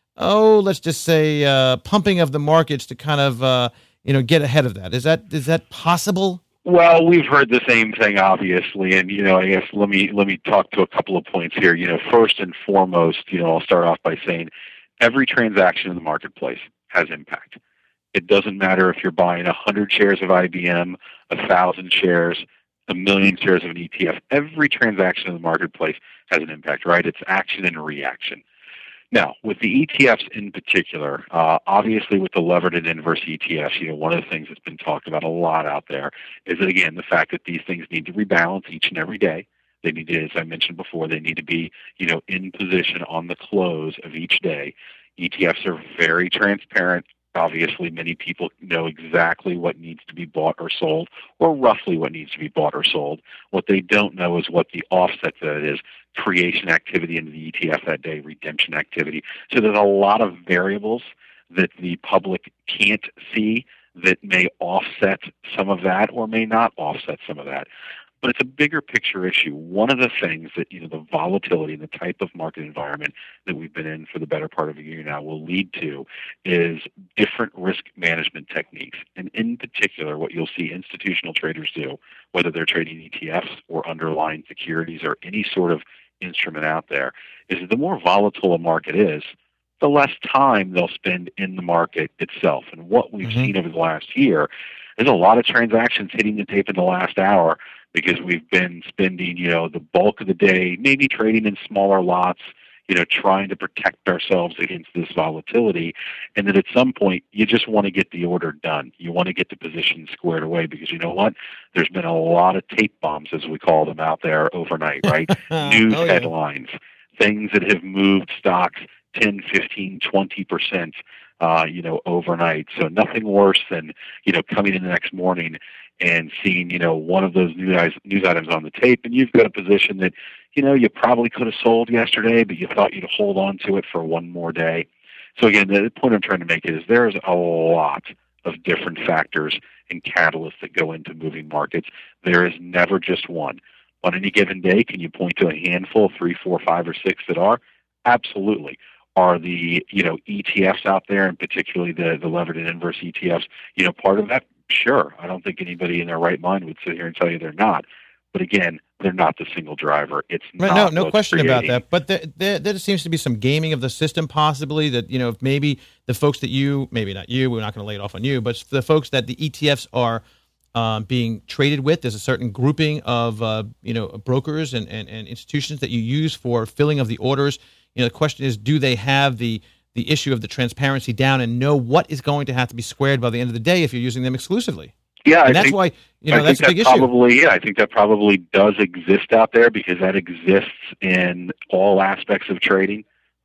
let's just say, pumping of the markets to kind of, get ahead of that. Is that possible? Well, we've heard the same thing, obviously, and I guess let me talk to a couple of points here. First and foremost, I'll start off by saying every transaction in the marketplace has impact. It doesn't matter if you're buying 100 shares of IBM, 1,000 shares, 1,000,000 shares of an ETF. Every transaction in the marketplace has an impact, right? It's action and reaction. Now, with the ETFs in particular, obviously with the levered and inverse ETFs, one of the things that's been talked about a lot out there is that, again, the fact that these things need to rebalance each and every day. They need to, as I mentioned before, they need to be, in position on the close of each day. ETFs are very transparent. Obviously, many people know exactly what needs to be bought or sold, or roughly what needs to be bought or sold. What they don't know is what the offset to that is: creation activity into the ETF that day, redemption activity. So there's a lot of variables that the public can't see that may offset some of that or may not offset some of that. But it's a bigger picture issue. One of the things that, the volatility and the type of market environment that we've been in for the better part of a year now will lead to is different risk management techniques. And in particular, what you'll see institutional traders do, whether they're trading ETFs or underlying securities or any sort of instrument out there, is the more volatile a market is, the less time they'll spend in the market itself. And what we've seen over the last year is a lot of transactions hitting the tape in the last hour, because we've been spending, the bulk of the day maybe trading in smaller lots, trying to protect ourselves against this volatility. And then at some point, you just want to get the order done. You want to get the position squared away because you know what? There's been a lot of tape bombs, as we call them, out there overnight, right? News headlines, things that have moved stocks 10, 15, 20%, overnight. So nothing worse than, coming in the next morning and seeing, one of those news items on the tape, and you've got a position that, you probably could have sold yesterday, but you thought you'd hold on to it for one more day. So again, the point I'm trying to make is there's a lot of different factors and catalysts that go into moving markets. There is never just one. On any given day, can you point to a handful, 3, 4, 5, or 6 that are? Absolutely. Are the, ETFs out there, and particularly the levered and inverse ETFs, part of that? Sure. I don't think anybody in their right mind would sit here and tell you they're not. But again, they're not the single driver. It's not. No question about that. But there seems to be some gaming of the system, possibly, that, maybe the folks that maybe not you, we're not going to lay it off on you, but the folks that the ETFs are being traded with, there's a certain grouping of, brokers and institutions that you use for filling of the orders. The question is, do they have the issue of the transparency down and know what is going to have to be squared by the end of the day if you're using them exclusively? Yeah, and that's why that's a big issue. Yeah, I think that probably does exist out there, because that exists in all aspects of trading.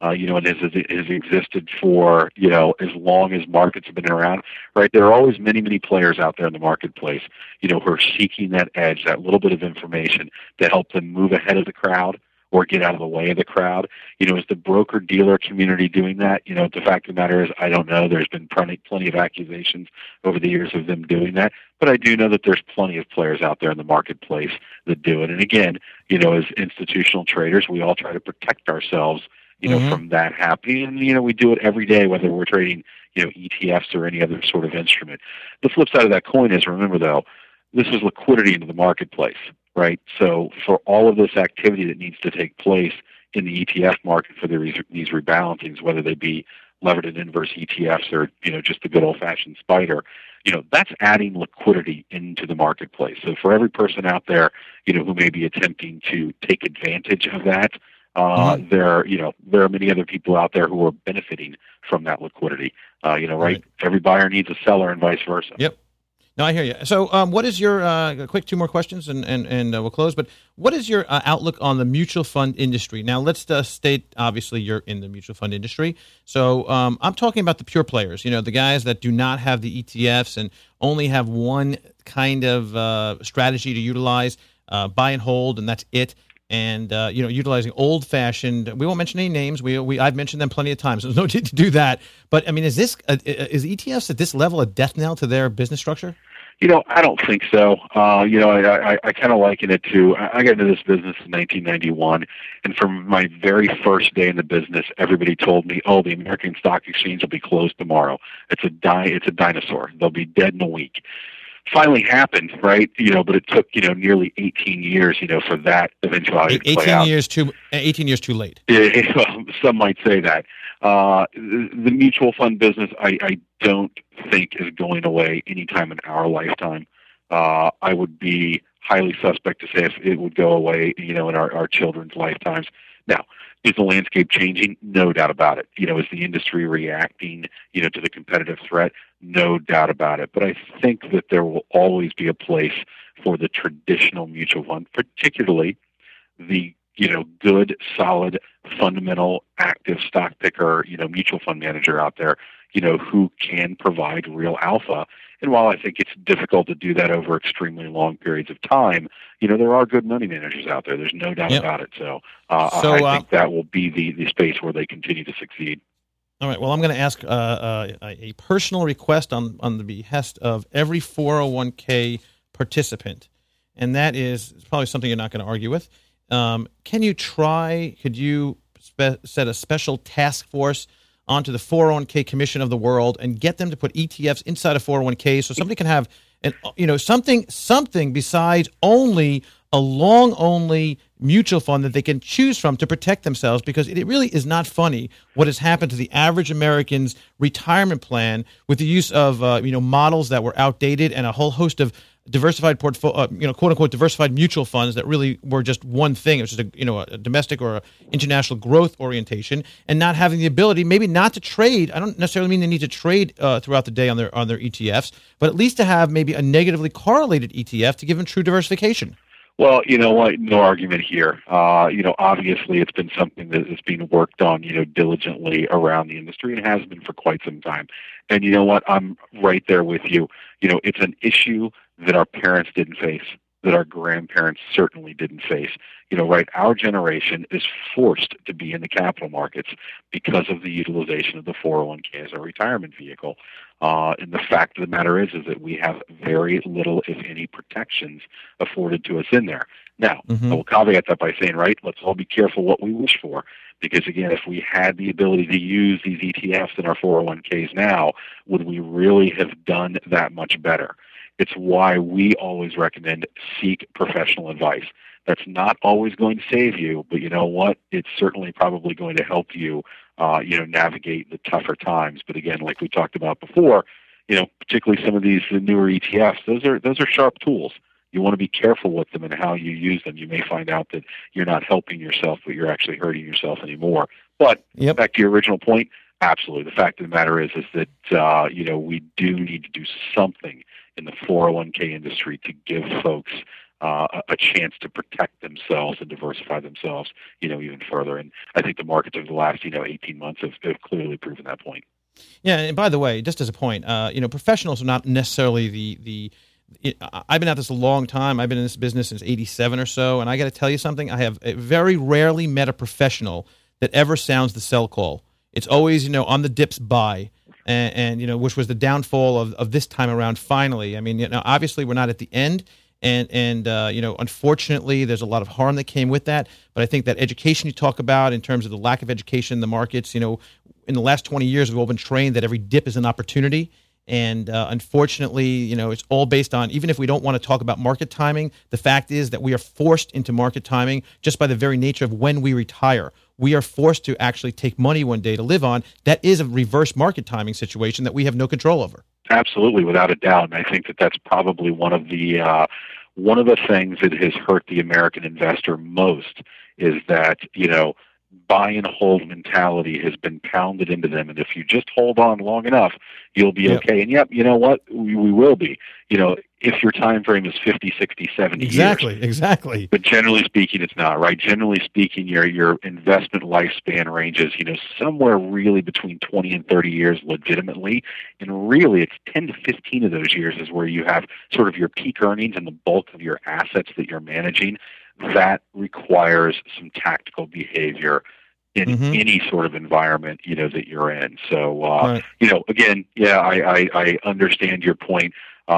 It has existed for, as long as markets have been around, right? There are always many, many players out there in the marketplace, who are seeking that edge, that little bit of information to help them move ahead of the crowd or get out of the way of the crowd. Is the broker-dealer community doing that? The fact of the matter is, I don't know. There's been plenty of accusations over the years of them doing that. But I do know that there's plenty of players out there in the marketplace that do it. And again, as institutional traders, we all try to protect ourselves, from that happening. And, we do it every day, whether we're trading, ETFs or any other sort of instrument. The flip side of that coin is, remember, though, this is liquidity into the marketplace, right? So for all of this activity that needs to take place in the ETF market for these rebalancings, whether they be levered and inverse ETFs or, just the good old-fashioned spider, that's adding liquidity into the marketplace. So for every person out there, who may be attempting to take advantage of that, there are many other people out there who are benefiting from that liquidity. Right? Every buyer needs a seller and vice versa. Yep. No, I hear you. So what is your, quick two more questions and we'll close, but what is your outlook on the mutual fund industry? Now, let's state, obviously, you're in the mutual fund industry. So I'm talking about the pure players, the guys that do not have the ETFs and only have one kind of strategy to utilize, buy and hold, and that's it. And, utilizing old-fashioned, we won't mention any names. I've mentioned them plenty of times. So there's no need to do that. But, I mean, is ETFs at this level a death knell to their business structure? I don't think so. I kind of liken it to, I got into this business in 1991, and from my very first day in the business, everybody told me, the American Stock Exchange will be closed tomorrow. It's a dinosaur. They'll be dead in a week. Finally happened, right? But it took, nearly 18 years, for that eventuality to play out. 18 years too late. Some might say that. The mutual fund business, I don't think is going away anytime in our lifetime. I would be highly suspect to say if it would go away, in our children's lifetimes. Now, is the landscape changing? No doubt about it. Is the industry reacting, to the competitive threat? No doubt about it. But I think that there will always be a place for the traditional mutual fund, particularly the, good, solid, fundamental, active stock picker, mutual fund manager out there, who can provide real alpha. And while I think it's difficult to do that over extremely long periods of time, there are good money managers out there. There's no doubt about it. So I think that will be the space where they continue to succeed. All right. Well, I'm going to ask a personal request on the behest of every 401k participant, and that is probably something you're not going to argue with. Could you set a special task force onto the 401k Commission of the world and get them to put ETFs inside of 401k so somebody can have something besides only a long-only mutual fund that they can choose from to protect themselves, because it really is not funny what has happened to the average American's retirement plan with the use of models that were outdated and a whole host of diversified portfolio, quote unquote, diversified mutual funds that really were just one thing. It was just a domestic or a international growth orientation, and not having the ability, maybe not to trade. I don't necessarily mean they need to trade throughout the day on their ETFs, but at least to have maybe a negatively correlated ETF to give them true diversification. Well, you know what? No argument here. Obviously it's been something that is being worked on, diligently around the industry, and has been for quite some time. And you know what? I'm right there with you. It's an issue that our parents didn't face. that our grandparents certainly didn't face. Right, our generation is forced to be in the capital markets because of the utilization of the 401k as a retirement vehicle. And the fact of the matter is that we have very little, if any, protections afforded to us in there. Now, I will caveat that by saying, right, let's all be careful what we wish for, because, again, if we had the ability to use these ETFs in our 401ks now, would we really have done that much better? It's why we always recommend seek professional advice. That's not always going to save you, but you know what? It's certainly probably going to help you, navigate the tougher times. But again, like we talked about before, particularly some of these newer ETFs, those are sharp tools. You want to be careful with them and how you use them. You may find out that you're not helping yourself, but you're actually hurting yourself anymore. But back to your original point, absolutely. The fact of the matter is that we do need to do something in the 401k industry to give folks a chance to protect themselves and diversify themselves, even further. And I think the markets over the last, 18 months have clearly proven that point. Yeah, and by the way, just as a point, professionals are not necessarily I've been at this a long time. I've been in this business since 87 or so, and I got to tell you something. I have very rarely met a professional that ever sounds the sell call. It's always, on the dips buy, and which was the downfall of this time around finally. I mean, obviously we're not at the end, and unfortunately there's a lot of harm that came with that. But I think that education you talk about in terms of the lack of education in the markets, in the last 20 years we've all been trained that every dip is an opportunity. And unfortunately, it's all based on, even if we don't want to talk about market timing, the fact is that we are forced into market timing just by the very nature of when we retire. We are forced to actually take money one day to live on. That is a reverse market timing situation that we have no control over. Absolutely, without a doubt. And I think that that's probably one of the things that has hurt the American investor most is that, buy and hold mentality has been pounded into them. And if you just hold on long enough, you'll be okay. And you know what? We will be, if your time frame is 50, 60, 70 years. Exactly. But generally speaking, it's not, right? Generally speaking, your investment lifespan ranges, somewhere really between 20 and 30 years legitimately. And really, it's 10 to 15 of those years is where you have sort of your peak earnings and the bulk of your assets that you're managing. That requires some tactical behavior in any sort of environment, that you're in. So, again, I understand your point.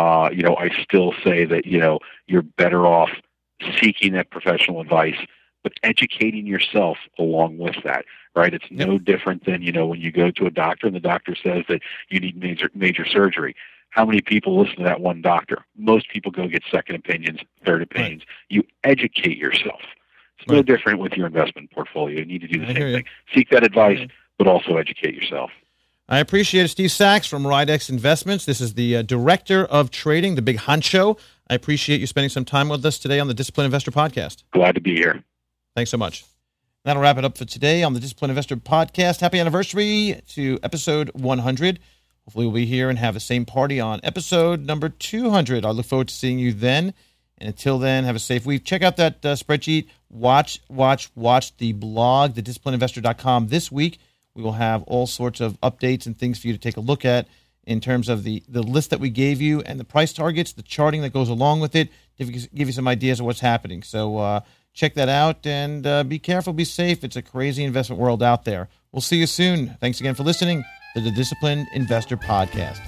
I still say that, you're better off seeking that professional advice, but educating yourself along with that, right? It's no different than, when you go to a doctor and the doctor says that you need major surgery. How many people listen to that one doctor? Most people go get second opinions, third opinions. Right. You educate yourself. It's no different with your investment portfolio. You need to do the same thing. Seek that advice, but also educate yourself. I appreciate it. Steve Sachs from Ridex Investments. This is the Director of Trading, the big honcho. I appreciate you spending some time with us today on the Disciplined Investor Podcast. Glad to be here. Thanks so much. That'll wrap it up for today on the Disciplined Investor Podcast. Happy anniversary to episode 100. Hopefully we'll be here and have the same party on episode number 200. I look forward to seeing you then. And until then, have a safe week. Check out that spreadsheet. Watch the blog, thedisciplinedinvestor.com. This week, we will have all sorts of updates and things for you to take a look at in terms of the list that we gave you and the price targets, the charting that goes along with it, to give you some ideas of what's happening. So check that out and be careful, be safe. It's a crazy investment world out there. We'll see you soon. Thanks again for listening to the Disciplined Investor Podcast.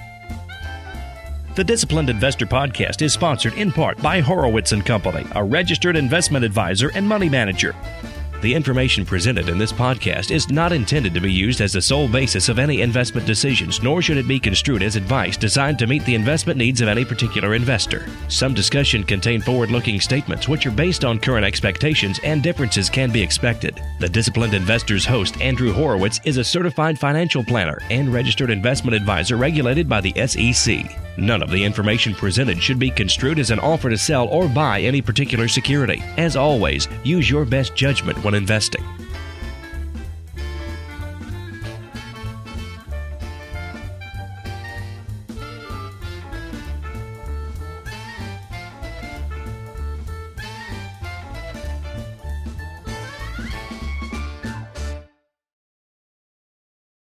The Disciplined Investor Podcast is sponsored in part by Horowitz & Company, a registered investment advisor and money manager. The information presented in this podcast is not intended to be used as the sole basis of any investment decisions, nor should it be construed as advice designed to meet the investment needs of any particular investor. Some discussion contain forward-looking statements which are based on current expectations, and differences can be expected. The Disciplined Investor's host, Andrew Horowitz, is a certified financial planner and registered investment advisor regulated by the SEC. None of the information presented should be construed as an offer to sell or buy any particular security. As always, use your best judgment when investing.